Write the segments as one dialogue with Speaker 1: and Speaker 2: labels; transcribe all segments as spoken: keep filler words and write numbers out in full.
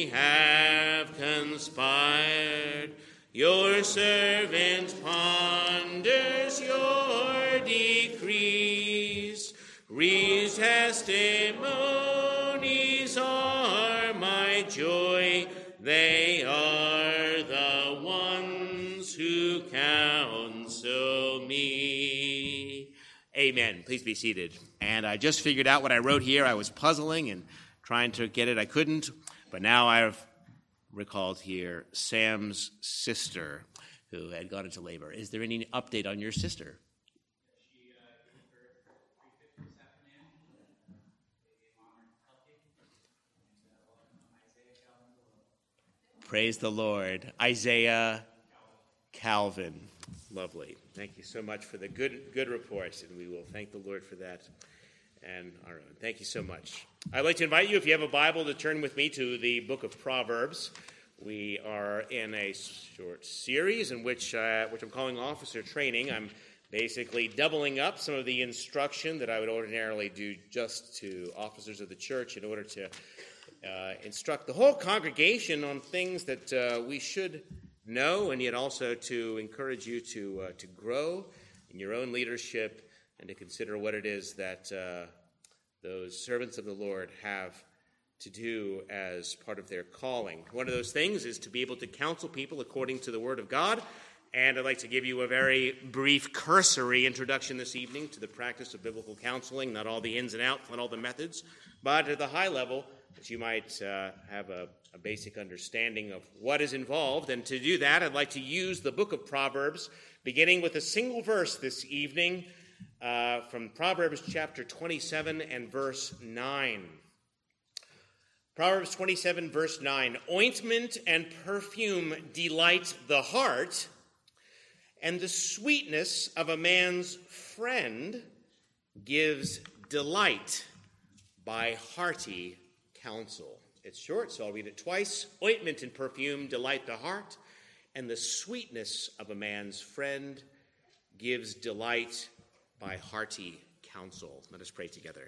Speaker 1: we have conspired. Your servant ponders your decrees. Reads testimonies are my joy. They are the ones who counsel me. Amen. Please be seated. And I just figured out what I wrote here. I was puzzling and trying to get it. I couldn't. But now I've recalled here Sam's sister who had gone into labor. Is there any update on your sister?
Speaker 2: She uh, gave birth three fifty this afternoon. They mom are healthy. And uh, welcome Isaiah Calvin.
Speaker 1: Praise the Lord. Isaiah Calvin. Lovely. Thank you so much for the good good report, and we will thank the Lord for that and our own. Thank you so much. I'd like to invite you, if you have a Bible, to turn with me to the book of Proverbs. We are in a short series in which, uh, which I'm calling Officer Training. I'm basically doubling up some of the instruction that I would ordinarily do just to officers of the church in order to uh, instruct the whole congregation on things that uh, we should know, and yet also to encourage you to uh, to grow in your own leadership and to consider what it is that uh, those servants of the Lord have to do as part of their calling. One of those things is to be able to counsel people according to the Word of God, and I'd like to give you a very brief cursory introduction this evening to the practice of biblical counseling, not all the ins and outs, not all the methods, but at the high level, that you might uh, have a, a basic understanding of what is involved. And to do that, I'd like to use the book of Proverbs, beginning with a single verse this evening uh, from Proverbs chapter twenty-seven and verse nine. Proverbs twenty-seven, verse nine. Ointment and perfume delight the heart, and the sweetness of a man's friend gives delight by hearty counsel. It's short, so I'll read it twice. Ointment and perfume delight the heart, and the sweetness of a man's friend gives delight by hearty counsel. Let us pray together.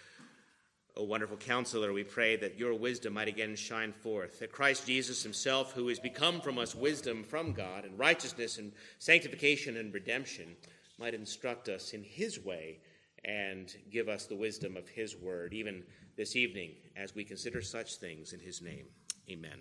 Speaker 1: O wonderful counselor, we pray that your wisdom might again shine forth, that Christ Jesus himself, who has become from us wisdom from God and righteousness and sanctification and redemption, might instruct us in his way and give us the wisdom of his word, even this evening, as we consider such things in his name. Amen.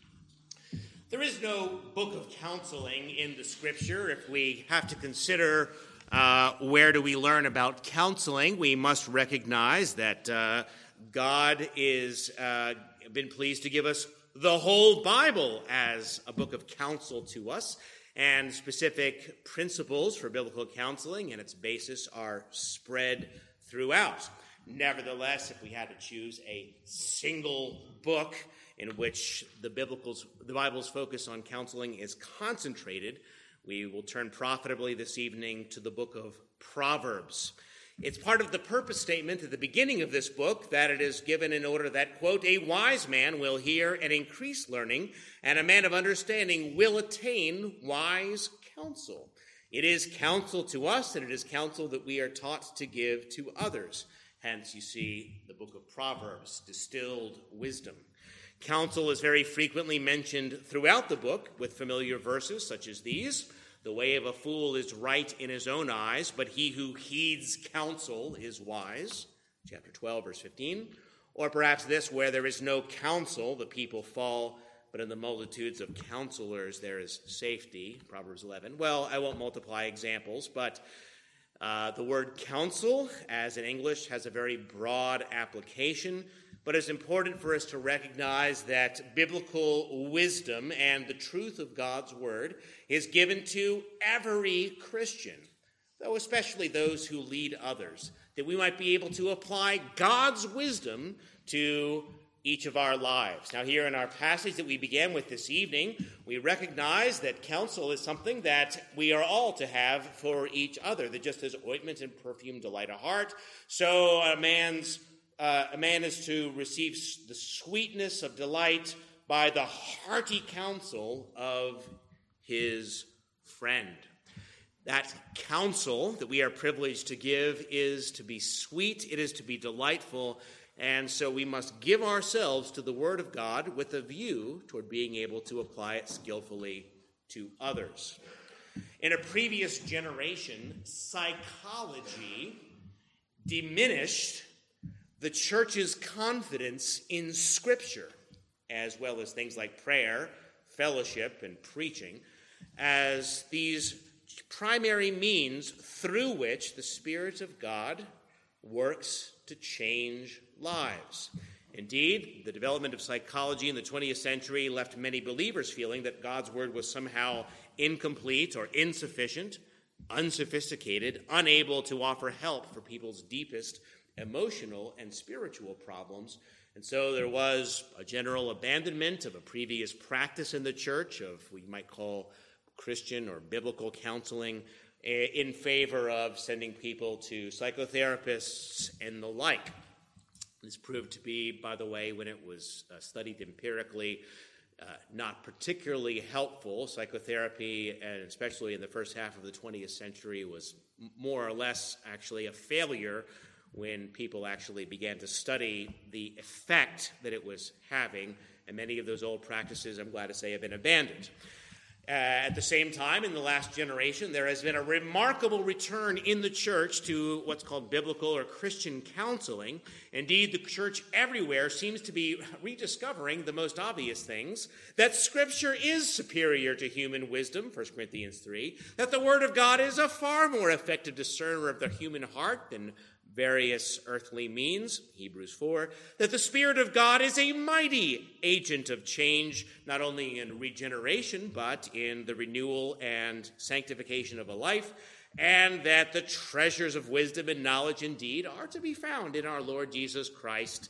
Speaker 1: There is no book of counseling in the scripture. If we have to consider uh, where do we learn about counseling, we must recognize that uh, God is uh, been pleased to give us the whole Bible as a book of counsel to us, and specific principles for biblical counseling and its basis are spread throughout. Nevertheless, if we had to choose a single book in which the biblical's, the Bible's focus on counseling is concentrated, we will turn profitably this evening to the book of Proverbs. It's part of the purpose statement at the beginning of this book that it is given in order that, quote, a wise man will hear and increase learning, and a man of understanding will attain wise counsel. It is counsel to us, and it is counsel that we are taught to give to others. Hence, you see the book of Proverbs, distilled wisdom. Counsel is very frequently mentioned throughout the book with familiar verses such as these. The way of a fool is right in his own eyes, but he who heeds counsel is wise. Chapter twelve, verse fifteen. Or perhaps this, where there is no counsel, the people fall, but in the multitudes of counselors there is safety. Proverbs eleven. Well, I won't multiply examples, but uh, the word counsel, as in English, has a very broad application. But it's important for us to recognize that biblical wisdom and the truth of God's word is given to every Christian, though especially those who lead others, that we might be able to apply God's wisdom to each of our lives. Now, here in our passage that we began with this evening, we recognize that counsel is something that we are all to have for each other, that just as ointment and perfume delight a heart, so a man's Uh, a man is to receive the sweetness of delight by the hearty counsel of his friend. That counsel that we are privileged to give is to be sweet, it is to be delightful, and so we must give ourselves to the Word of God with a view toward being able to apply it skillfully to others. In a previous generation, psychology diminished the church's confidence in Scripture, as well as things like prayer, fellowship, and preaching, as these primary means through which the Spirit of God works to change lives. Indeed, the development of psychology in the twentieth century left many believers feeling that God's word was somehow incomplete or insufficient, unsophisticated, unable to offer help for people's deepest emotional and spiritual problems. And so there was a general abandonment of a previous practice in the church of what you might call Christian or biblical counseling in favor of sending people to psychotherapists and the like. This proved to be, by the way, when it was uh, studied empirically, uh, not particularly helpful. Psychotherapy, and especially in the first half of the twentieth century, was more or less actually a failure when people actually began to study the effect that it was having, and many of those old practices, I'm glad to say, have been abandoned. Uh, at the same time, in the last generation, there has been a remarkable return in the church to what's called biblical or Christian counseling. Indeed, the church everywhere seems to be rediscovering the most obvious things, that Scripture is superior to human wisdom, First Corinthians three, that the Word of God is a far more effective discerner of the human heart than various earthly means, Hebrews four, that the Spirit of God is a mighty agent of change, not only in regeneration, but in the renewal and sanctification of a life, and that the treasures of wisdom and knowledge indeed are to be found in our Lord Jesus Christ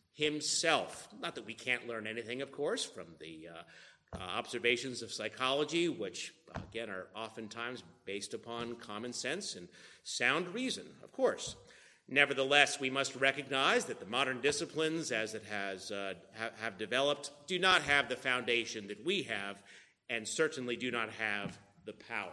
Speaker 1: himself. Not that we can't learn anything, of course, from the uh, uh, observations of psychology, which, again, are oftentimes based upon common sense and sound reason, of course. Nevertheless, we must recognize that the modern disciplines, as it has uh, ha- have developed, do not have the foundation that we have, and certainly do not have the power.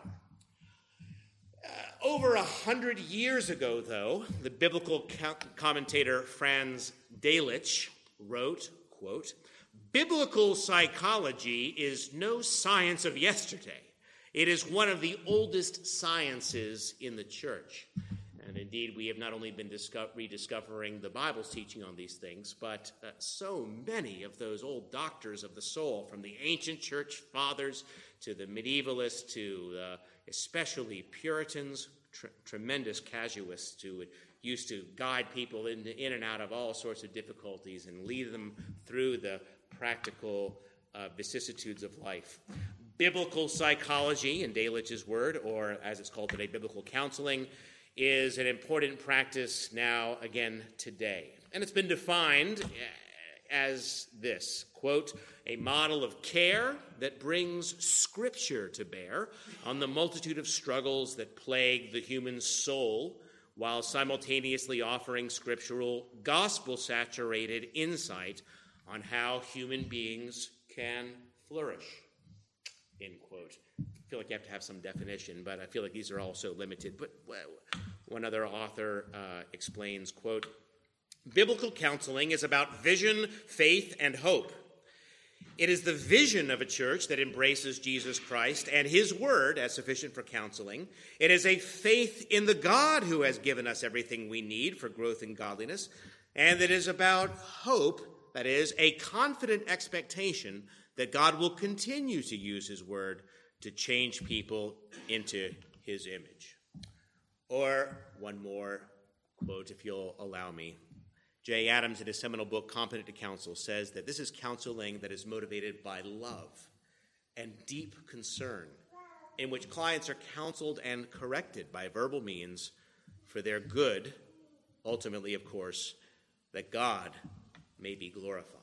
Speaker 1: Uh, over a hundred years ago, though, the biblical co- commentator Franz Delitzsch wrote, quote, "Biblical psychology is no science of yesterday. It is one of the oldest sciences in the church." And indeed, we have not only been disco- rediscovering the Bible's teaching on these things, but uh, so many of those old doctors of the soul, from the ancient church fathers to the medievalists to uh, especially Puritans, tr- tremendous casuists who used to guide people in, in and out of all sorts of difficulties and lead them through the practical uh, vicissitudes of life. Biblical psychology, in Delitzsch's word, or as it's called today, biblical counseling, is an important practice now, again, today. And it's been defined as this, quote, "a model of care that brings Scripture to bear on the multitude of struggles that plague the human soul, while simultaneously offering scriptural, gospel-saturated insight on how human beings can flourish," end quote. I feel like you have to have some definition, but I feel like these are also limited. But one other author uh, explains, quote, "Biblical counseling is about vision, faith, and hope. It is the vision of a church that embraces Jesus Christ and his word as sufficient for counseling. It is a faith in the God who has given us everything we need for growth in godliness. And it is about hope, that is, a confident expectation that God will continue to use his word to change people into his image." Or one more quote, if you'll allow me. Jay Adams, in his seminal book, Competent to Counsel, says that this is counseling that is motivated by love and deep concern, in which clients are counseled and corrected by verbal means for their good, ultimately, of course, that God may be glorified.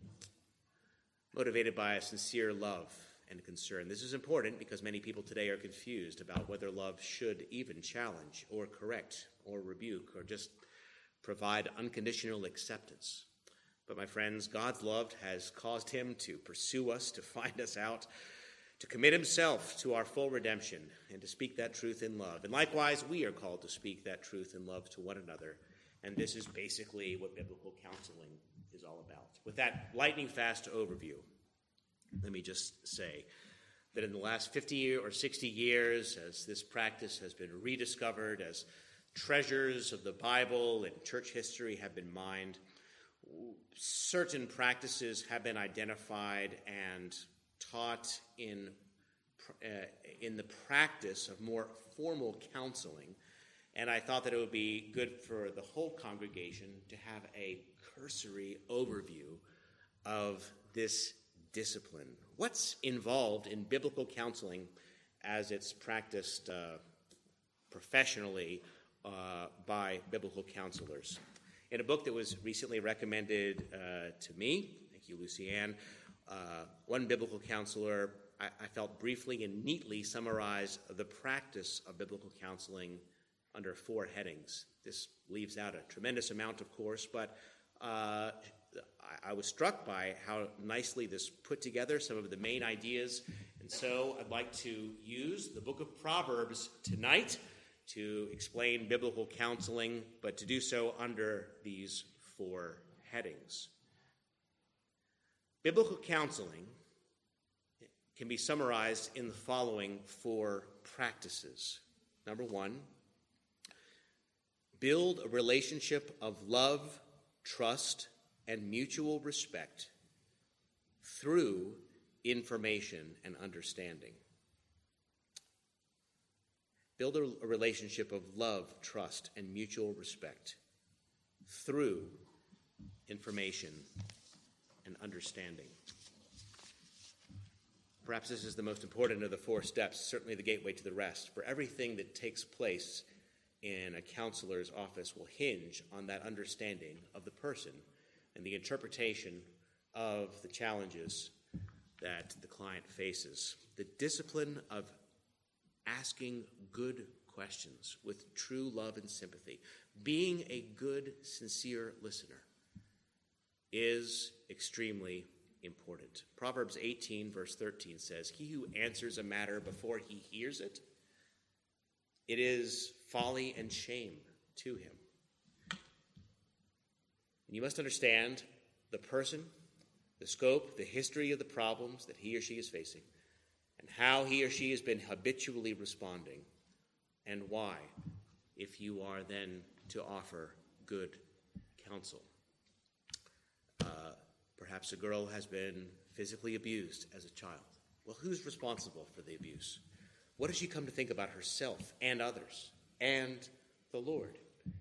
Speaker 1: Motivated by a sincere love and concern. This is important because many people today are confused about whether love should even challenge or correct or rebuke or just provide unconditional acceptance. But my friends, God's love has caused him to pursue us, to find us out, to commit himself to our full redemption, and to speak that truth in love. And likewise, we are called to speak that truth in love to one another And this is basically what biblical counseling is all about. With that lightning-fast overview, let me just say that in the last fifty or sixty years, as this practice has been rediscovered, as treasures of the Bible and church history have been mined, certain practices have been identified and taught in, uh, in the practice of more formal counseling. And I thought that it would be good for the whole congregation to have a cursory overview of this discipline. What's involved in biblical counseling as it's practiced uh, professionally uh, by biblical counselors? In a book that was recently recommended uh, to me, thank you, Lucy Ann, uh, one biblical counselor, I, I felt briefly and neatly summarize the practice of biblical counseling under four headings. This leaves out a tremendous amount, of course, but uh, I, I was struck by how nicely this put together some of the main ideas. And so I'd like to use the book of Proverbs tonight to explain biblical counseling, but to do so under these four headings. Biblical counseling can be summarized in the following four practices. Number one, build a relationship of love, trust, and mutual respect through information and understanding. Build a relationship of love, trust, and mutual respect through information and understanding. Perhaps this is the most important of the four steps, certainly the gateway to the rest. For everything that takes place in a counselor's office will hinge on that understanding of the person and the interpretation of the challenges that the client faces. The discipline of asking good questions with true love and sympathy, being a good, sincere listener, is extremely important. Proverbs eighteen, verse thirteen says, "He who answers a matter before he hears it, it is folly and shame to him." And you must understand the person, the scope, the history of the problems that he or she is facing, and how he or she has been habitually responding, and why, if you are then to offer good counsel. Uh, perhaps a girl has been physically abused as a child. Well, who's responsible for the abuse? What does she come to think about herself and others and the Lord?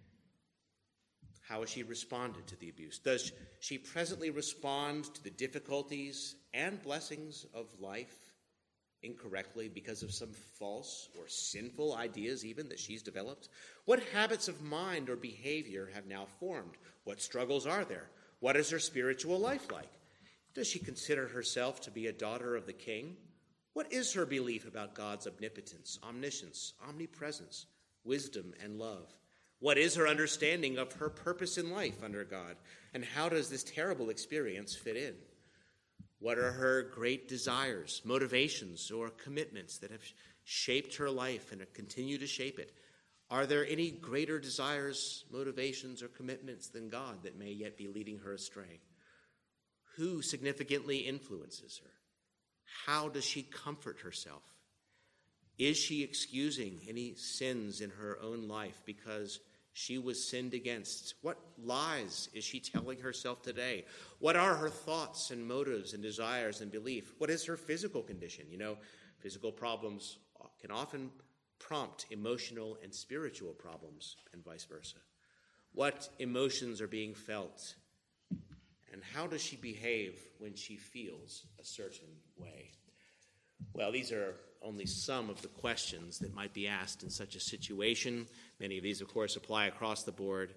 Speaker 1: How has she responded to the abuse? Does she presently respond to the difficulties and blessings of life incorrectly because of some false or sinful ideas even that she's developed? What habits of mind or behavior have now formed? What struggles are there? What is her spiritual life like? Does she consider herself to be a daughter of the King? What is her belief about God's omnipotence, omniscience, omnipresence, wisdom, and love? What is her understanding of her purpose in life under God? And how does this terrible experience fit in? What are her great desires, motivations, or commitments that have shaped her life and continue to shape it? Are there any greater desires, motivations, or commitments than God that may yet be leading her astray? Who significantly influences her? How does she comfort herself? Is she excusing any sins in her own life because she was sinned against? What lies is she telling herself today? What are her thoughts and motives and desires and belief? What is her physical condition? You know, physical problems can often prompt emotional and spiritual problems and vice versa. What emotions are being felt? And how does she behave when she feels a certain way? Well, these are only some of the questions that might be asked in such a situation. Many of these, of course, apply across the board.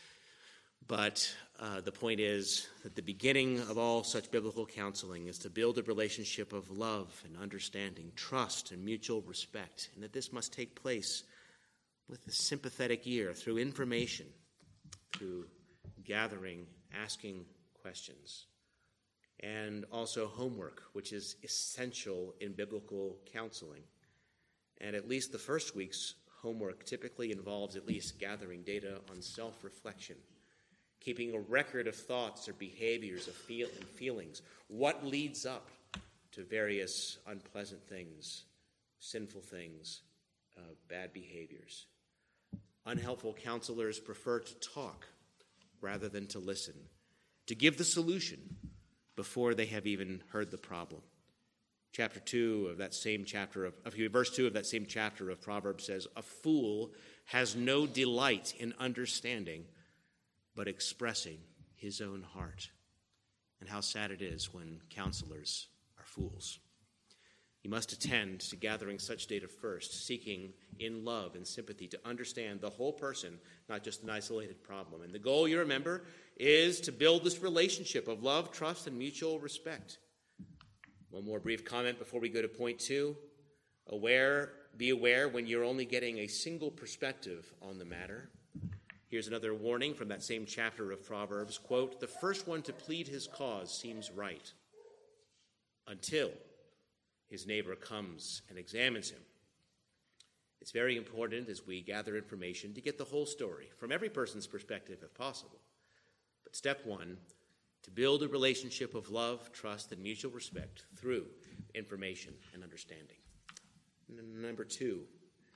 Speaker 1: But uh, the point is that the beginning of all such biblical counseling is to build a relationship of love and understanding, trust and mutual respect, and that this must take place with a sympathetic ear, through information, through gathering, asking questions, and also homework, which is essential in biblical counseling. And at least the first week's homework typically involves at least gathering data on self-reflection, keeping a record of thoughts or behaviors of feel and feelings. What leads up to various unpleasant things, sinful things, uh, bad behaviors? Unhelpful counselors prefer to talk rather than to listen, to give the solution before they have even heard the problem. Chapter two of that same chapter of, of verse two of that same chapter of Proverbs says, "A fool has no delight in understanding, but expressing his own heart." And how sad it is when counselors are fools. You must attend to gathering such data first, seeking in love and sympathy to understand the whole person, not just an isolated problem. And the goal, you remember, is to build this relationship of love, trust, and mutual respect. One more brief comment before we go to point two. Aware, be aware when you're only getting a single perspective on the matter. Here's another warning from that same chapter of Proverbs. Quote, "The first one to plead his cause seems right until his neighbor comes and examines him." It's very important as we gather information to get the whole story from every person's perspective if possible. But step one, to build a relationship of love, trust, and mutual respect through information and understanding. And number two,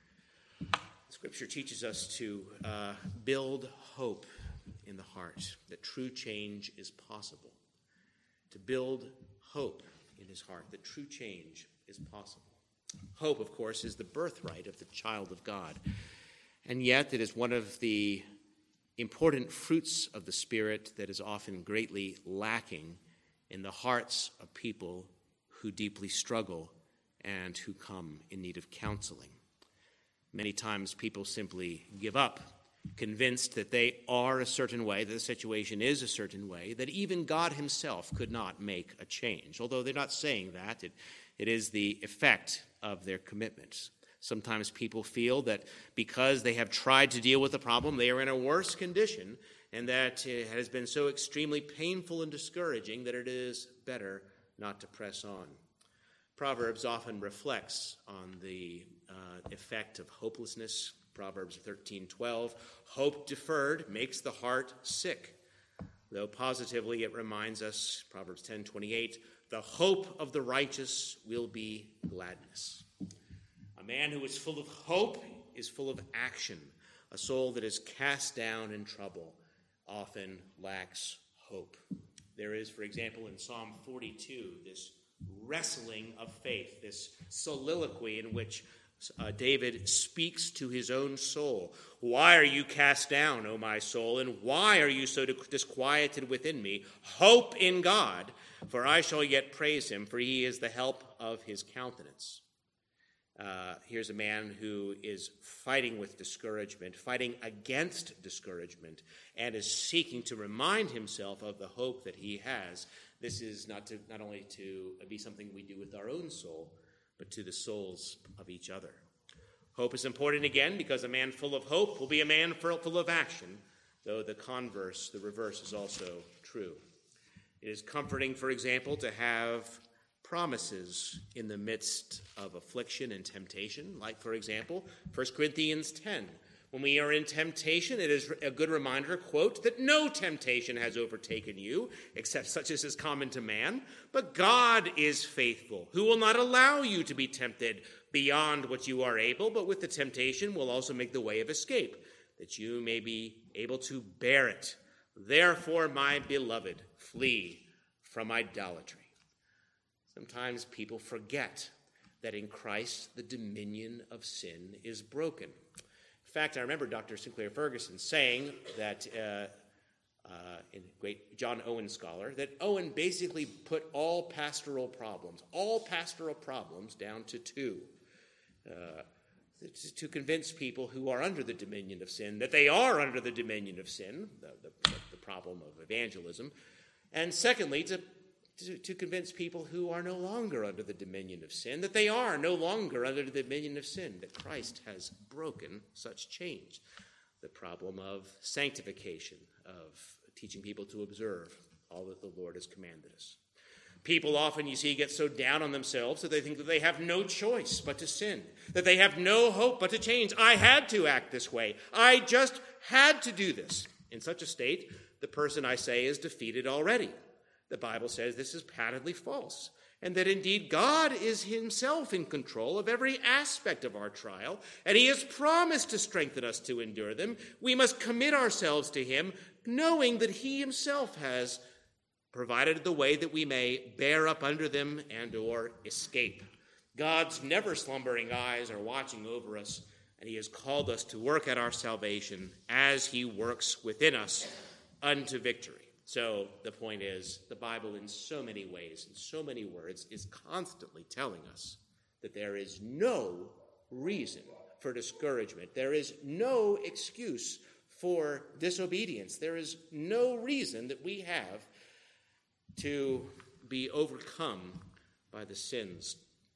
Speaker 1: Scripture teaches us to uh, build hope in the heart, that true change is possible. To build hope in his heart, that true change is possible. Hope, of course, is the birthright of the child of God. And yet it is one of the important fruits of the Spirit that is often greatly lacking in the hearts of people who deeply struggle and who come in need of counseling. Many times people simply give up, convinced that they are a certain way, that the situation is a certain way, that even God himself could not make a change. Although they're not saying that, it, it is the effect of their commitments. Sometimes people feel that because they have tried to deal with the problem, they are in a worse condition, and that it has been so extremely painful and discouraging that it is better not to press on. Proverbs often reflects on the uh, effect of hopelessness. Proverbs thirteen twelve, "Hope deferred makes the heart sick," though positively it reminds us, Proverbs ten twenty-eight, "The hope of the righteous will be gladness." A man who is full of hope is full of action. A soul that is cast down in trouble often lacks hope. There is, for example, in Psalm forty-two, this wrestling of faith, this soliloquy in which uh, David speaks to his own soul. "Why are you cast down, O my soul, and why are you so disquieted within me? Hope in God, for I shall yet praise him, for he is the help of his countenance." Uh, here's a man who is fighting with discouragement, fighting against discouragement, and is seeking to remind himself of the hope that he has. This is not to not only to be something we do with our own soul, but to the souls of each other. Hope is important again because a man full of hope will be a man full of action, though the converse, the reverse, is also true. It is comforting, for example, to have promises in the midst of affliction and temptation, like, for example, First Corinthians ten. When we are in temptation, it is a good reminder, quote, "that no temptation has overtaken you, except such as is common to man, but God is faithful, who will not allow you to be tempted beyond what you are able, but with the temptation will also make the way of escape, that you may be able to bear it. Therefore, my beloved, flee from idolatry." Sometimes people forget that in Christ the dominion of sin is broken. In fact, I remember Doctor Sinclair Ferguson saying that, uh, uh, in great John Owen scholar, that Owen basically put all pastoral problems, all pastoral problems down to two. Uh, to convince people who are under the dominion of sin that they are under the dominion of sin, the, the, the problem of evangelism, and secondly, to To, to convince people who are no longer under the dominion of sin, that they are no longer under the dominion of sin, that Christ has broken such change. The problem of sanctification, of teaching people to observe all that the Lord has commanded us. People often, you see, get so down on themselves that they think that they have no choice but to sin, that they have no hope but to change. I had to act this way. I just had to do this. In such a state, the person, I say, is defeated already. The Bible says this is patently false, and that indeed God is himself in control of every aspect of our trial, and he has promised to strengthen us to endure them. We must commit ourselves to him, knowing that he himself has provided the way that we may bear up under them and or escape. God's never slumbering eyes are watching over us, and he has called us to work at our salvation as he works within us unto victory. So the point is, the Bible in so many ways, in so many words, is constantly telling us that there is no reason for discouragement. There is no excuse for disobedience. There is no reason that we have to be overcome by the sins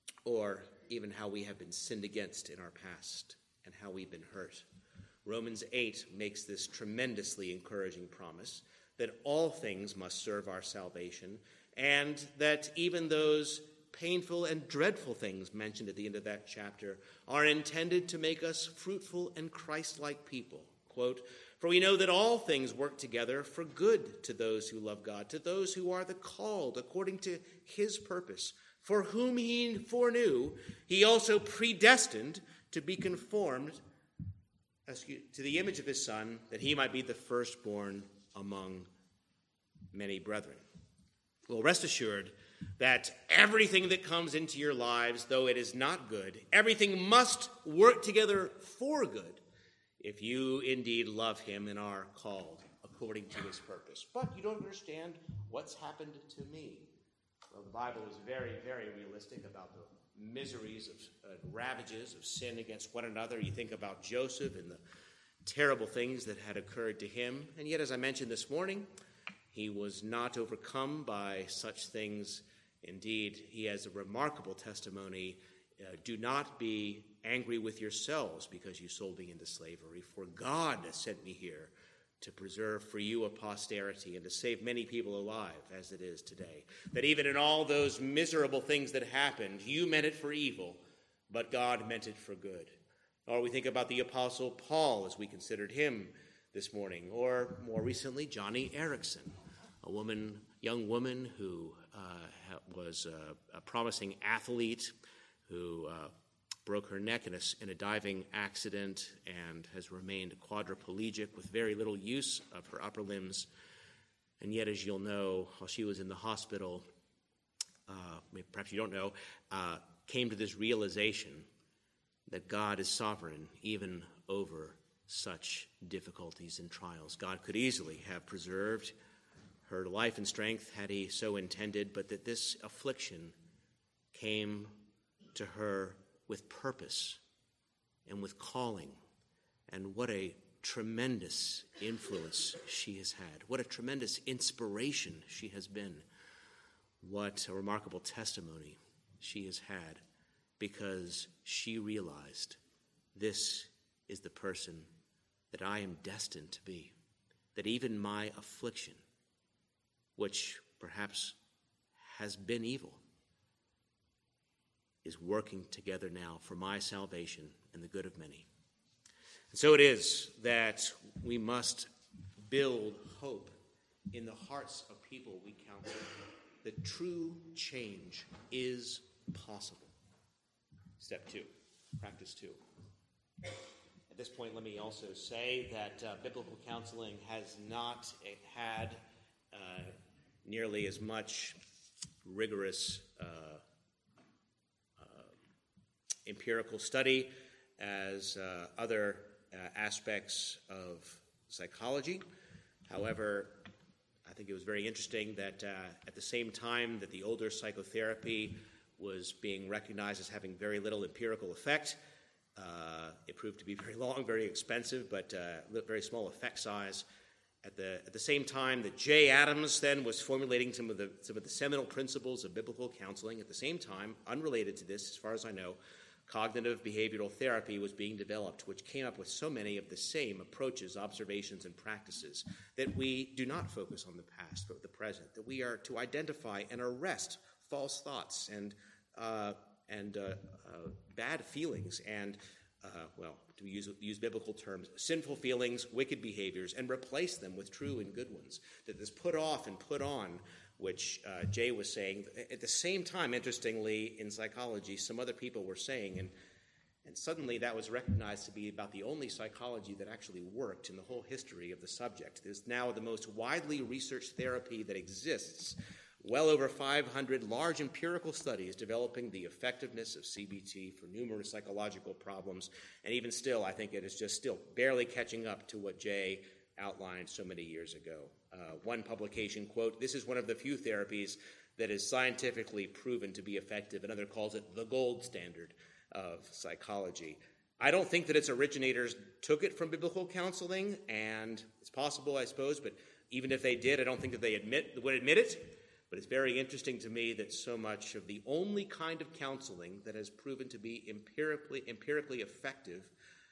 Speaker 1: or even how we have been sinned against in our past and how we've been hurt. Romans eight makes this tremendously encouraging promise that all things must serve our salvation, and that even those painful and dreadful things mentioned at the end of that chapter are intended to make us fruitful and Christ-like people. Quote, "For we know that all things work together for good to those who love God, to those who are the called according to his purpose. For whom he foreknew, he also predestined to be conformed excuse, to the image of his Son, that he might be the firstborn among many brethren." Well, rest assured that everything that comes into your lives, though it is not good, everything must work together for good if you indeed love him and are called according to his purpose. But you don't understand what's happened to me. Well, the Bible is very, very realistic about the miseries of uh, ravages of sin against one another. You think about Joseph and the terrible things that had occurred to him. And yet, as I mentioned this morning, he was not overcome by such things. Indeed, he has a remarkable testimony. Uh, do not be angry with yourselves because you sold me into slavery, for God has sent me here to preserve for you a posterity and to save many people alive as it is today. That even in all those miserable things that happened, you meant it for evil, but God meant it for good. Or we think about the Apostle Paul as we considered him this morning, or more recently, Johnny Erickson, a woman, young woman who uh, was a, a promising athlete who uh, broke her neck in a, in a diving accident and has remained quadriplegic with very little use of her upper limbs. And yet, as you'll know, while she was in the hospital, uh, perhaps you don't know, uh, came to this realization that God is sovereign even over such difficulties and trials. God could easily have preserved her life and strength had he so intended, but that this affliction came to her with purpose and with calling. And what a tremendous influence she has had. What a tremendous inspiration she has been. What a remarkable testimony she has had, because she realized this is the person that I am destined to be. That even my affliction, which perhaps has been evil, is working together now for my salvation and the good of many. And so it is that we must build hope in the hearts of people we counsel, that true change is possible. Step two, practice two. At this point, let me also say that uh, biblical counseling has not had uh, nearly as much rigorous uh, empirical study as uh, other uh, aspects of psychology. However, I think it was very interesting that uh, at the same time that the older psychotherapy was being recognized as having very little empirical effect, uh, it proved to be very long, very expensive, but uh, very small effect size. At the at the same time that Jay Adams then was formulating some of the some of the seminal principles of biblical counseling, at the same time, unrelated to this, as far as I know, cognitive behavioral therapy was being developed, which came up with so many of the same approaches, observations, and practices, that we do not focus on the past but the present, that we are to identify and arrest false thoughts and uh, and uh, uh, bad feelings and, uh, well, to use, use biblical terms, sinful feelings, wicked behaviors, and replace them with true and good ones. That this put off and put on, which uh, Jay was saying. At the same time, interestingly, in psychology, some other people were saying, and and suddenly that was recognized to be about the only psychology that actually worked in the whole history of the subject. It is now the most widely researched therapy that exists. Well over five hundred large empirical studies developing the effectiveness of C B T for numerous psychological problems. And even still, I think it is just still barely catching up to what Jay outlined so many years ago. Uh, one publication, quote, "This is one of the few therapies that is scientifically proven to be effective." Another calls it the gold standard of psychology. I don't think that its originators took it from biblical counseling, and it's possible, I suppose, but even if they did, I don't think that they admit would admit it. But it's very interesting to me that so much of the only kind of counseling that has proven to be empirically, empirically effective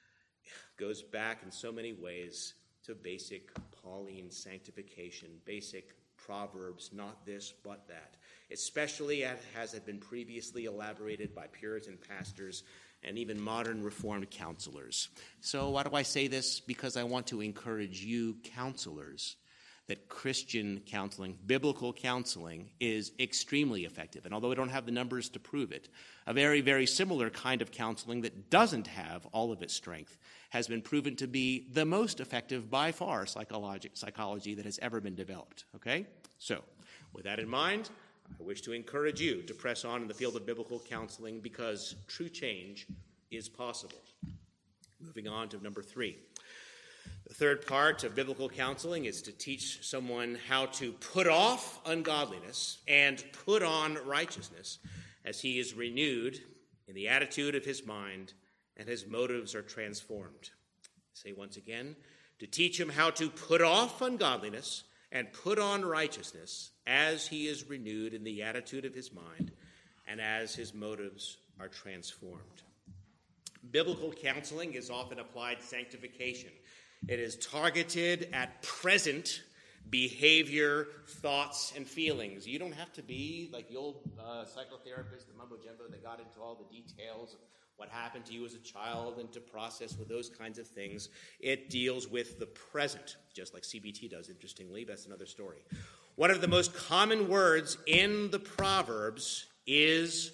Speaker 1: goes back in so many ways to basic Pauline sanctification, basic Proverbs, not this, but that, especially as had been previously elaborated by Puritan pastors and even modern Reformed counselors. So why do I say this? Because I want to encourage you counselors that Christian counseling, biblical counseling, is extremely effective. And although we don't have the numbers to prove it, a very, very similar kind of counseling that doesn't have all of its strength has been proven to be the most effective by far psychology, psychology that has ever been developed. Okay? So, with that in mind, I wish to encourage you to press on in the field of biblical counseling because true change is possible. Moving on to number three. The third part of biblical counseling is to teach someone how to put off ungodliness and put on righteousness as he is renewed in the attitude of his mind and his motives are transformed. I say once again, to teach him how to put off ungodliness and put on righteousness as he is renewed in the attitude of his mind and as his motives are transformed. Biblical counseling is often applied sanctification. It is targeted at present behavior, thoughts, and feelings. You don't have to be like the old uh, psychotherapist, the mumbo-jumbo that got into all the details of what happened to you as a child and to process with those kinds of things. It deals with the present, just like C B T does, interestingly. That's another story. One of the most common words in the Proverbs is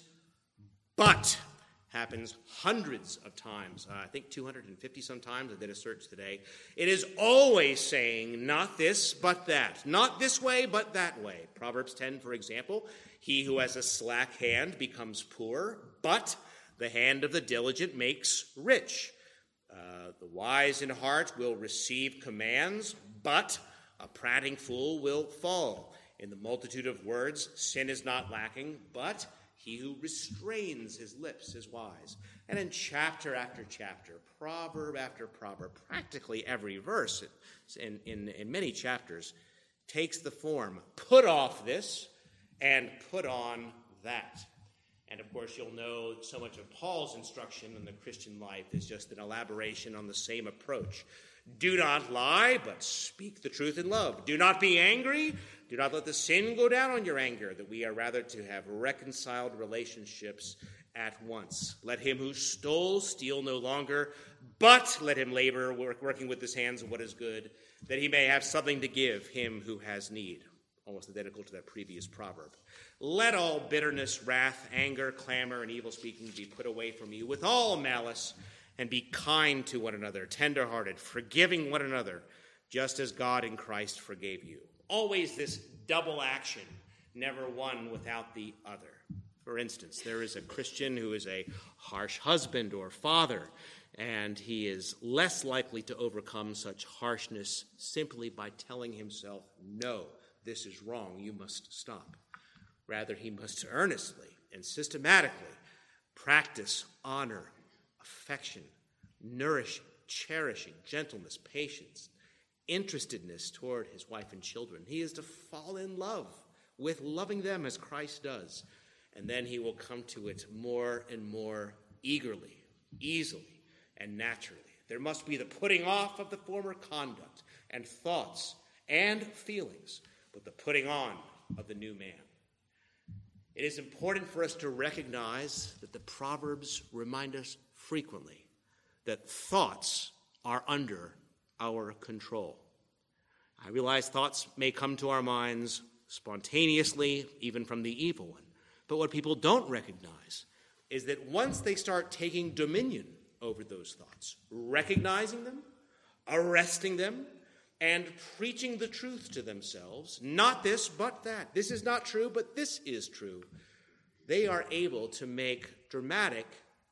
Speaker 1: but. Happens hundreds of times. Uh, I think two hundred fifty sometimes. I did a search today. It is always saying, not this, but that. Not this way, but that way. Proverbs ten, for example, he who has a slack hand becomes poor, but the hand of the diligent makes rich. Uh, the wise in heart will receive commands, but a prating fool will fall. In the multitude of words, sin is not lacking, but he who restrains his lips is wise. And in chapter after chapter, proverb after proverb, practically every verse in, in, in many chapters takes the form, put off this and put on that. And of course, you'll know so much of Paul's instruction in the Christian life is just an elaboration on the same approach. Do not lie, but speak the truth in love. Do not be angry. Do not let the sin go down on your anger, that we are rather to have reconciled relationships at once. Let him who stole steal no longer, but let him labor, work, working with his hands what is good, that he may have something to give him who has need. Almost identical to that previous proverb. Let all bitterness, wrath, anger, clamor, and evil speaking be put away from you with all malice, and be kind to one another, tenderhearted, forgiving one another, just as God in Christ forgave you. Always this double action, never one without the other. For instance, there is a Christian who is a harsh husband or father, and he is less likely to overcome such harshness simply by telling himself, no, this is wrong, you must stop. Rather, he must earnestly and systematically practice honor, affection, nourishing, cherishing, gentleness, patience, interestedness toward his wife and children. He is to fall in love with loving them as Christ does. And then he will come to it more and more eagerly, easily, and naturally. There must be the putting off of the former conduct and thoughts and feelings, but the putting on of the new man. It is important for us to recognize that the Proverbs remind us frequently that thoughts are under our control. I realize thoughts may come to our minds spontaneously, even from the evil one. But what people don't recognize is that once they start taking dominion over those thoughts, recognizing them, arresting them, and preaching the truth to themselves, not this, but that. This is not true, but this is true. They are able to make dramatic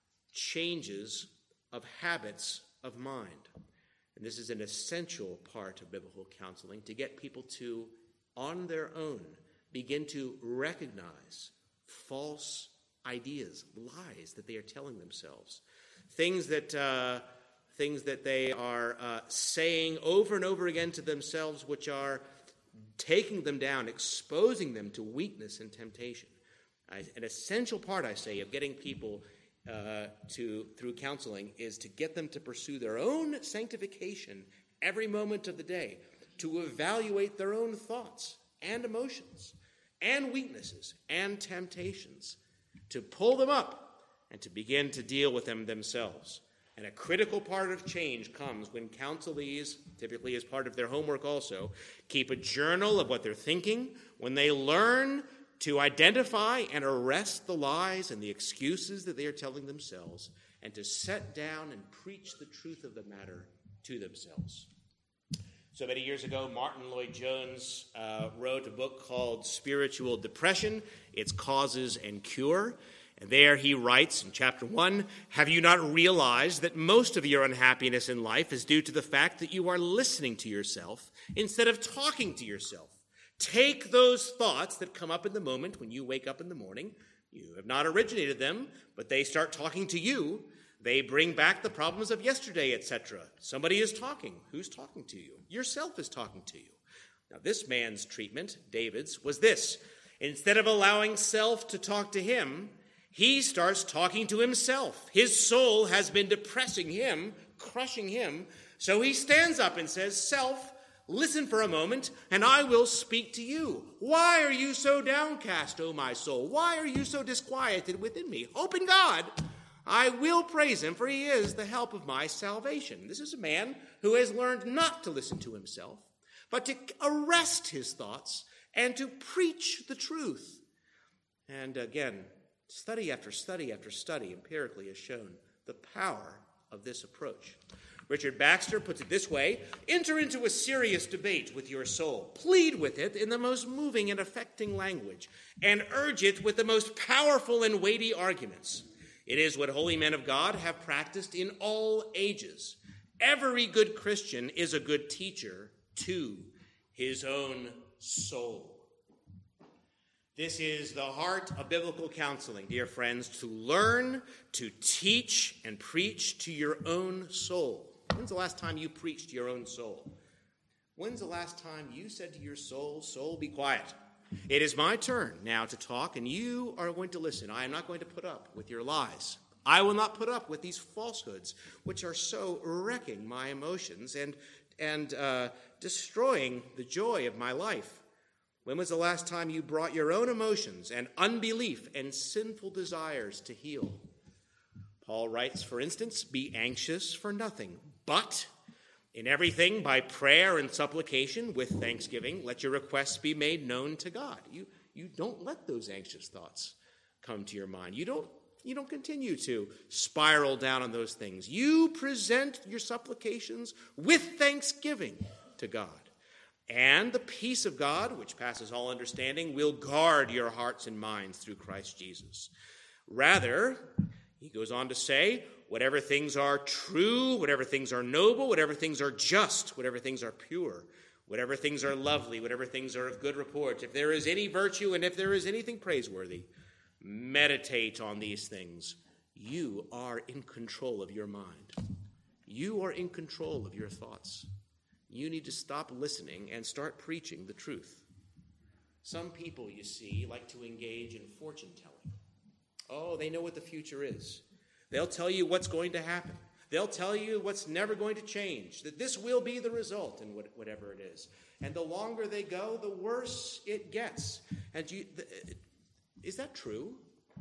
Speaker 1: changes of habits of mind. And this is an essential part of biblical counseling, to get people to, on their own, begin to recognize false ideas, lies that they are telling themselves, things that uh, things that they are uh, saying over and over again to themselves, which are taking them down, exposing them to weakness and temptation. I, an essential part, I say, of getting people uh, to through counseling is to get them to pursue their own sanctification every moment of the day, to evaluate their own thoughts and emotions and weaknesses and temptations, to pull them up and to begin to deal with them themselves. And a critical part of change comes when counselees, typically as part of their homework also, keep a journal of what they're thinking, when they learn to identify and arrest the lies and the excuses that they are telling themselves, and to set down and preach the truth of the matter to themselves. So many years ago, Martin Lloyd-Jones uh, wrote a book called Spiritual Depression, Its Causes and Cure. And there he writes in chapter one, "Have you not realized that most of your unhappiness in life is due to the fact that you are listening to yourself instead of talking to yourself? Take those thoughts that come up in the moment when you wake up in the morning. You have not originated them, but they start talking to you. They bring back the problems of yesterday, et cetera. Somebody is talking. Who's talking to you? Yourself is talking to you." Now, this man's treatment, David's, was this. Instead of allowing self to talk to him, he starts talking to himself. His soul has been depressing him, crushing him. So he stands up and says, "Self, listen for a moment, and I will speak to you. Why are you so downcast, O my soul? Why are you so disquieted within me? Hope in God. I will praise him, for he is the help of my salvation." This is a man who has learned not to listen to himself, but to arrest his thoughts and to preach the truth. And again, study after study after study empirically has shown the power of this approach. Richard Baxter puts it this way: "Enter into a serious debate with your soul. Plead with it in the most moving and affecting language, and urge it with the most powerful and weighty arguments. It is what holy men of God have practiced in all ages. Every good Christian is a good teacher to his own soul." This is the heart of biblical counseling, dear friends, to learn, to teach, and preach to your own soul. When's the last time you preached to your own soul? When's the last time you said to your soul, "Soul, be quiet. It is my turn now to talk, and you are going to listen. I am not going to put up with your lies. I will not put up with these falsehoods, which are so wrecking my emotions and, and uh, destroying the joy of my life." When was the last time you brought your own emotions and unbelief and sinful desires to heal? Paul writes, for instance, "Be anxious for nothing, but in everything by prayer and supplication with thanksgiving, let your requests be made known to God." You, you don't let those anxious thoughts come to your mind. You don't, you don't continue to spiral down on those things. You present your supplications with thanksgiving to God. And the peace of God, which passes all understanding, will guard your hearts and minds through Christ Jesus. Rather, he goes on to say, whatever things are true, whatever things are noble, whatever things are just, whatever things are pure, whatever things are lovely, whatever things are of good report, if there is any virtue and if there is anything praiseworthy, meditate on these things. You are in control of your mind. You are in control of your thoughts. You need to stop listening and start preaching the truth. Some people, you see, like to engage in fortune-telling. Oh, they know what the future is. They'll tell you what's going to happen. They'll tell you what's never going to change, that this will be the result in whatever it is. And the longer they go, the worse it gets. And you, the, is that true?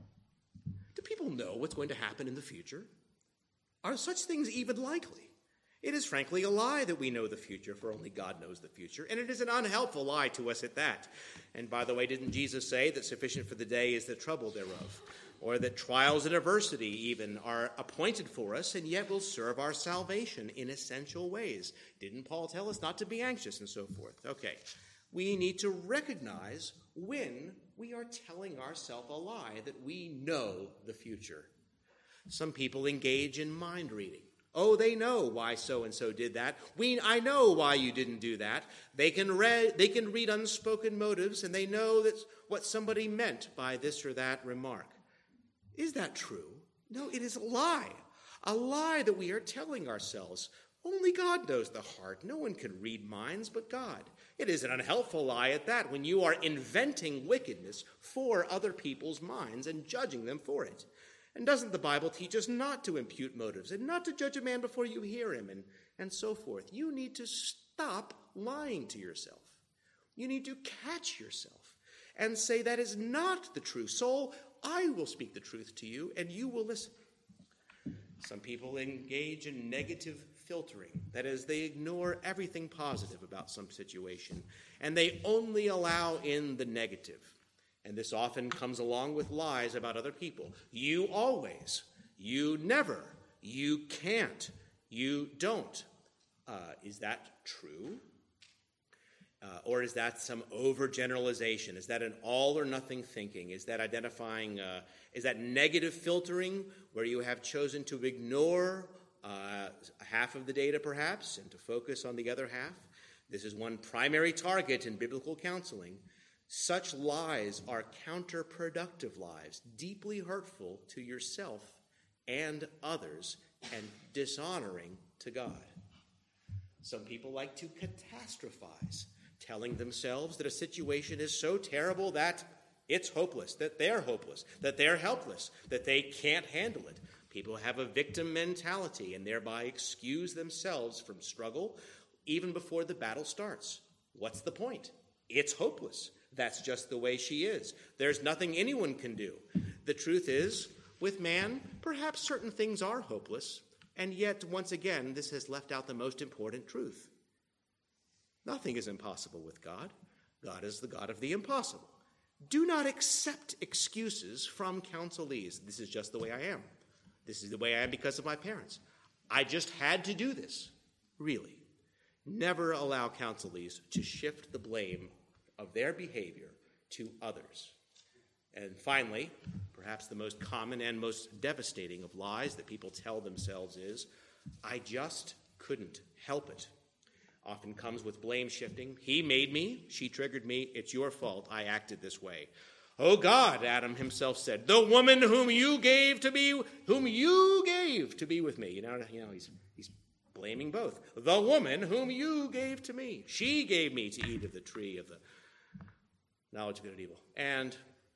Speaker 1: Do people know what's going to happen in the future? Are such things even likely? It is frankly a lie that we know the future, for only God knows the future, and it is an unhelpful lie to us at that. And by the way, didn't Jesus say that sufficient for the day is the trouble thereof? Or that trials and adversity even are appointed for us and yet will serve our salvation in essential ways? Didn't Paul tell us not to be anxious and so forth? Okay, we need to recognize when we are telling ourselves a lie that we know the future. Some people engage in mind reading. Oh, they know why so-and-so did that. We, I know why you didn't do that. They can, read, they can read unspoken motives, and they know that's what somebody meant by this or that remark. Is that true? No, it is a lie. A lie that we are telling ourselves. Only God knows the heart. No one can read minds but God. It is an unhelpful lie at that, when you are inventing wickedness for other people's minds and judging them for it. And doesn't the Bible teach us not to impute motives and not to judge a man before you hear him and, and so forth? You need to stop lying to yourself. You need to catch yourself and say, that is not the truth. Soul, I will speak the truth to you and you will listen. Some people engage in negative filtering. That is, they ignore everything positive about some situation and they only allow in the negative. And this often comes along with lies about other people. You always, you never, you can't, you don't. Uh, is that true? Uh, or is that some overgeneralization? Is that an all or nothing thinking? Is that identifying, uh, is that negative filtering where you have chosen to ignore uh, half of the data perhaps and to focus on the other half? This is one primary target in biblical counseling. Such lies are counterproductive lies, deeply hurtful to yourself and others, and dishonoring to God. Some people like to catastrophize, telling themselves that a situation is so terrible that it's hopeless, that they're hopeless, that they're helpless, that they can't handle it. People have a victim mentality and thereby excuse themselves from struggle even before the battle starts. What's the point? It's hopeless. That's just the way she is. There's nothing anyone can do. The truth is, with man, perhaps certain things are hopeless, and yet, once again, this has left out the most important truth. Nothing is impossible with God. God is the God of the impossible. Do not accept excuses from counselees. This is just the way I am. This is the way I am because of my parents. I just had to do this. Really. Never allow counselees to shift the blame of their behavior to others. And finally, perhaps the most common and most devastating of lies that people tell themselves is, I just couldn't help it. Often comes with blame shifting. He made me, she triggered me, it's your fault, I acted this way. Oh God, Adam himself said, the woman whom you gave to be, whom you gave to be with me. You know, you know he's he's blaming both. The woman whom you gave to me. She gave me to eat of the tree of the knowledge of good and evil. And,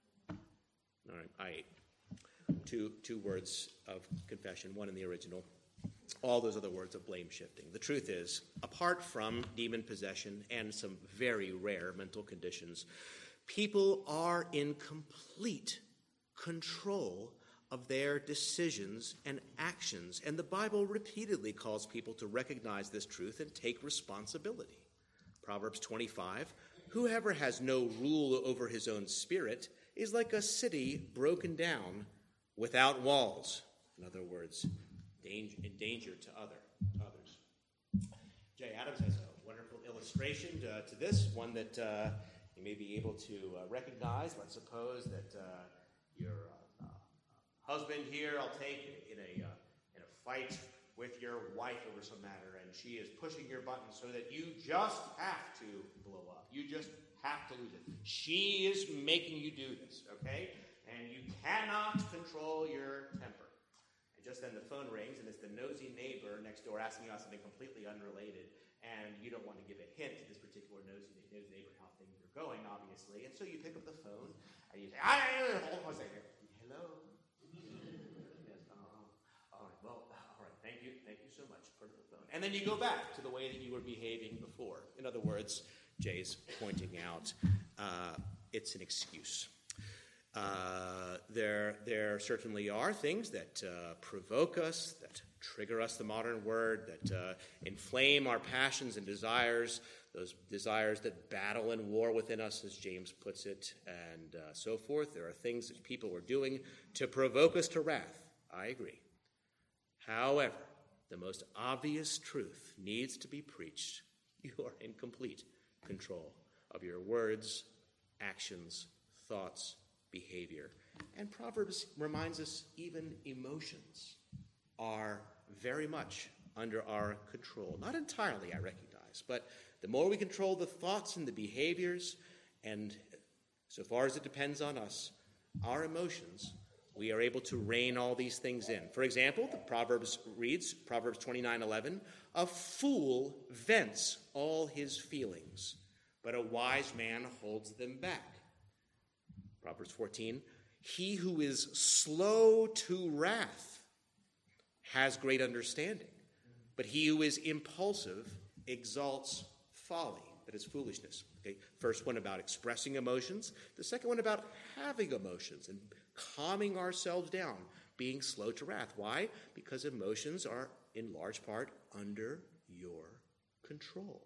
Speaker 1: all right, I ate. Two, two words of confession, one in the original. All those other words of blame shifting. The truth is, apart from demon possession and some very rare mental conditions, people are in complete control of their decisions and actions. And the Bible repeatedly calls people to recognize this truth and take responsibility. Proverbs twenty-five, whoever has no rule over his own spirit is like a city broken down without walls. In other words, danger, in danger to other others. Jay Adams has a wonderful illustration to, to this, one that uh, you may be able to uh, recognize. Let's suppose that uh, your uh, uh, husband here, I'll take in a uh, in a fight with your wife over some matter, and she is pushing your button so that you just have to blow up. You just have to lose it. She is making you do this, okay? And you cannot control your temper. And just then the phone rings, and it's the nosy neighbor next door asking you something completely unrelated, and you don't want to give a hint to this particular nosy, nosy neighbor how things are going, obviously. And so you pick up the phone, and you say, hello? Yes, uh-huh. And then you go back to the way that you were behaving before. In other words, Jay's pointing out, uh, it's an excuse. Uh, there, there certainly are things that uh, provoke us, that trigger us, the modern word, that uh, inflame our passions and desires, those desires that battle and war within us, as James puts it, and uh, so forth. There are things that people are doing to provoke us to wrath. I agree. However, the most obvious truth needs to be preached. You are in complete control of your words, actions, thoughts, behavior. And Proverbs reminds us even emotions are very much under our control. Not entirely, I recognize, but the more we control the thoughts and the behaviors, and so far as it depends on us, our emotions, we are able to rein all these things in. For example, the Proverbs reads, Proverbs twenty-nine eleven, a fool vents all his feelings, but a wise man holds them back. Proverbs fourteen, he who is slow to wrath has great understanding, but he who is impulsive exalts folly, that is foolishness. Okay, first one about expressing emotions, the second one about having emotions and calming ourselves down, being slow to wrath. Why? Because emotions are in large part under your control.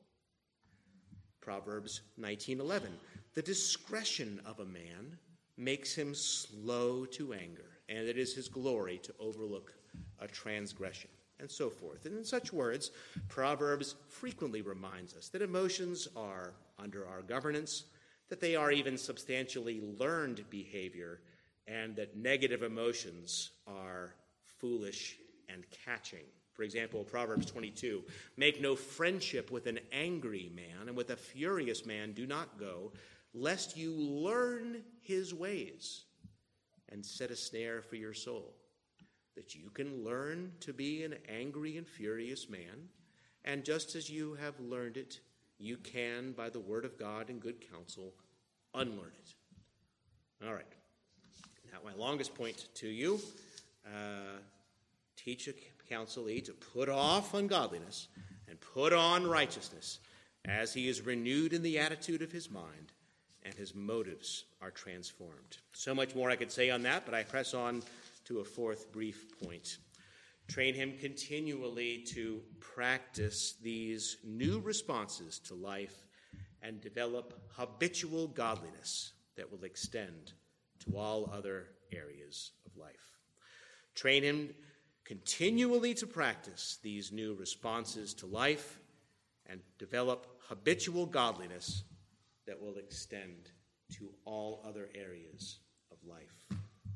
Speaker 1: Proverbs nineteen eleven, the discretion of a man makes him slow to anger, and it is his glory to overlook a transgression, and so forth. And in such words, Proverbs frequently reminds us that emotions are under our governance, that they are even substantially learned behavior, and that negative emotions are foolish and catching. For example, Proverbs twenty-two, make no friendship with an angry man, and with a furious man do not go, lest you learn his ways and set a snare for your soul. That you can learn to be an angry and furious man, and just as you have learned it, you can, by the word of God and good counsel, unlearn it. All right. Now, my longest point to you, uh, teach a counselee to put off ungodliness and put on righteousness as he is renewed in the attitude of his mind and his motives are transformed. So much more I could say on that, but I press on to a fourth brief point. Train him continually to practice these new responses to life and develop habitual godliness that will extend to all other areas of life. Train him continually to practice these new responses to life and develop habitual godliness that will extend to all other areas of life.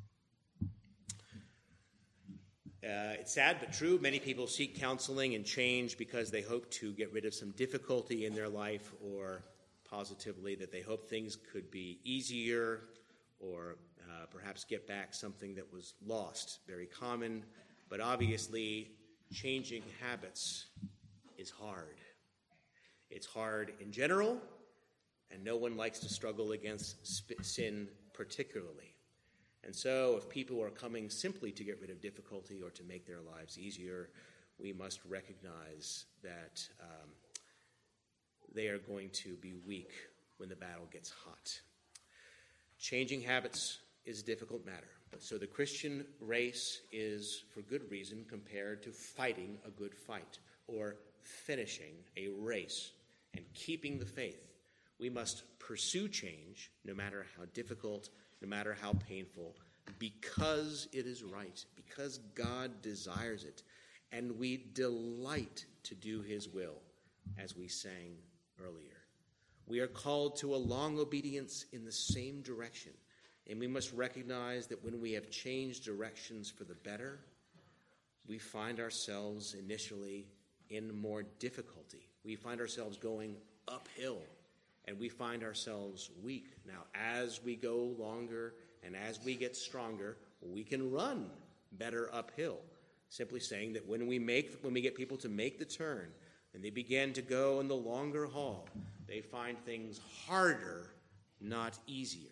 Speaker 1: Uh, it's sad but true. Many people seek counseling and change because they hope to get rid of some difficulty in their life, or positively that they hope things could be easier, or uh, perhaps get back something that was lost. Very common, but obviously changing habits is hard. It's hard in general, and no one likes to struggle against sp- sin particularly. And so if people are coming simply to get rid of difficulty or to make their lives easier, we must recognize that um, they are going to be weak when the battle gets hot. Changing habits is a difficult matter. So the Christian race is, for good reason, compared to fighting a good fight or finishing a race and keeping the faith. We must pursue change, no matter how difficult, no matter how painful, because it is right, because God desires it, and we delight to do his will, as we sang earlier. We are called to a long obedience in the same direction, and we must recognize that when we have changed directions for the better, we find ourselves initially in more difficulty. We find ourselves going uphill, and we find ourselves weak. Now, as we go longer and as we get stronger, we can run better uphill. Simply saying that when we make, when we get people to make the turn and they begin to go in the longer haul, they find things harder, not easier.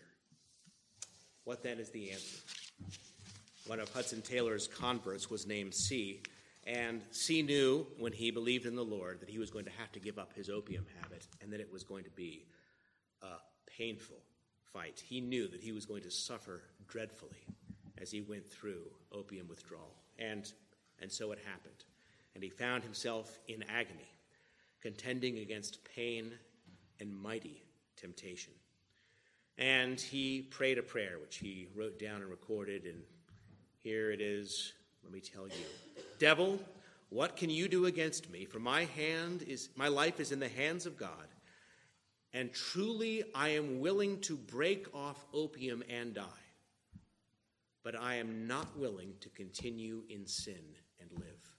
Speaker 1: What then is the answer? One of Hudson Taylor's converts was named C, And C knew when he believed in the Lord that he was going to have to give up his opium habit and that it was going to be a painful fight. He knew that he was going to suffer dreadfully as he went through opium withdrawal. And, and so it happened. And he found himself in agony, contending against pain and mighty temptation. And he prayed a prayer, which he wrote down and recorded, and here it is. Let me tell you. Devil, what can you do against me? For my hand is my life is in the hands of God, and truly I am willing to break off opium and die. But I am not willing to continue in sin and live.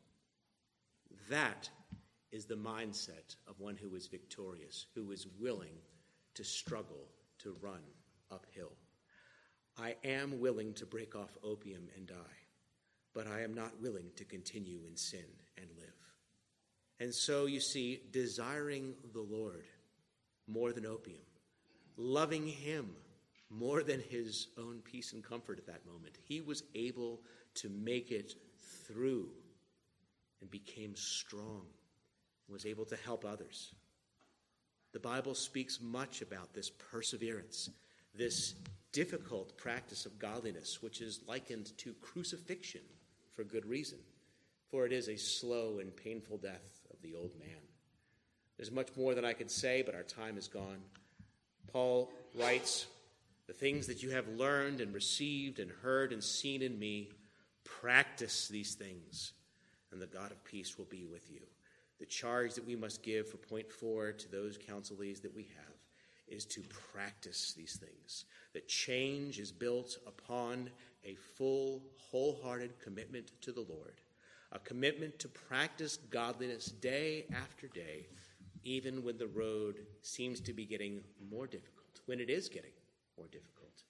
Speaker 1: That is the mindset of one who is victorious, who is willing to struggle, to run uphill. I am willing to break off opium and die, but I am not willing to continue in sin and live. And so you see, desiring the Lord more than opium, loving him more than his own peace and comfort at that moment, he was able to make it through and became strong, was able to help others. The Bible speaks much about this perseverance, this difficult practice of godliness, which is likened to crucifixion for good reason, for it is a slow and painful death of the old man. There's much more that I could say, but our time is gone. Paul writes, the things that you have learned and received and heard and seen in me, practice these things, and the God of peace will be with you. The charge that we must give for point four to those counselees that we have is to practice these things. That change is built upon a full, wholehearted commitment to the Lord, a commitment to practice godliness day after day, even when the road seems to be getting more difficult, when it is getting more difficult.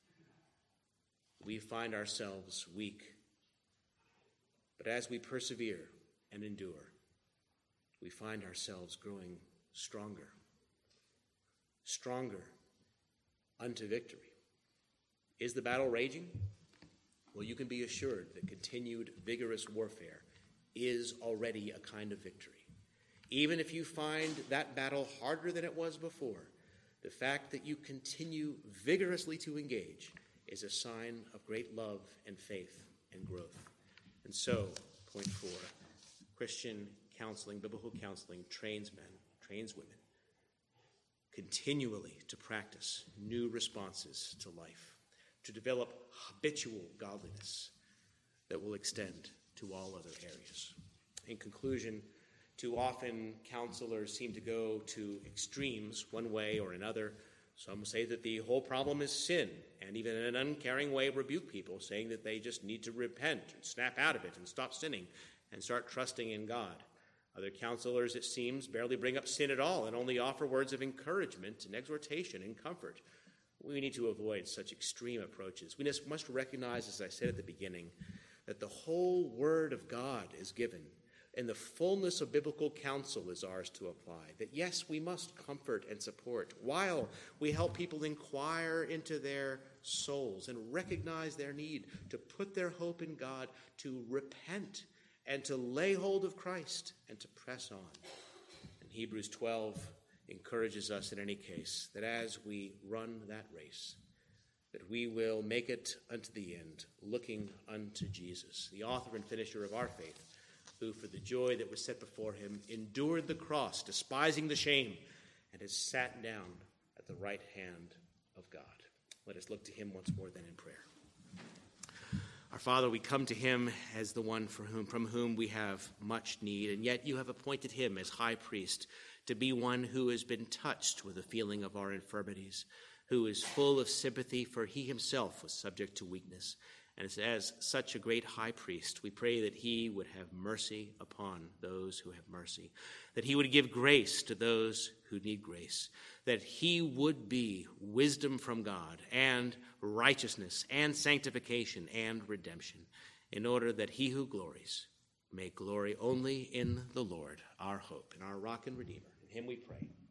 Speaker 1: We find ourselves weak, but as we persevere and endure, we find ourselves growing stronger, stronger unto victory. Is the battle raging? Well, you can be assured that continued vigorous warfare is already a kind of victory. Even if you find that battle harder than it was before, the fact that you continue vigorously to engage is a sign of great love and faith and growth. And so, point four, Christian counseling, biblical counseling trains men, trains women, continually to practice new responses to life, to develop habitual godliness that will extend to all other areas. In conclusion, too often counselors seem to go to extremes one way or another. Some say that the whole problem is sin, and even in an uncaring way rebuke people, saying that they just need to repent and snap out of it and stop sinning and start trusting in God. Other counselors, it seems, barely bring up sin at all and only offer words of encouragement and exhortation and comfort. We need to avoid such extreme approaches. We just must recognize, as I said at the beginning, that the whole Word of God is given, and the fullness of biblical counsel is ours to apply. That yes, we must comfort and support while we help people inquire into their souls and recognize their need to put their hope in God, to repent and to lay hold of Christ and to press on. And Hebrews twelve encourages us in any case that as we run that race, that we will make it unto the end, looking unto Jesus, the author and finisher of our faith, who for the joy that was set before him endured the cross, despising the shame, and has sat down at the right hand of God. Let us look to him once more then in prayer. Our Father, we come to him as the one for whom, from whom we have much need, and yet you have appointed him as high priest to be one who has been touched with the feeling of our infirmities, who is full of sympathy, for he himself was subject to weakness. And as such a great high priest, we pray that he would have mercy upon those who have mercy, that he would give grace to those who need grace, that he would be wisdom from God and righteousness and sanctification and redemption, in order that he who glories may glory only in the Lord, our hope and our rock and redeemer. In him we pray.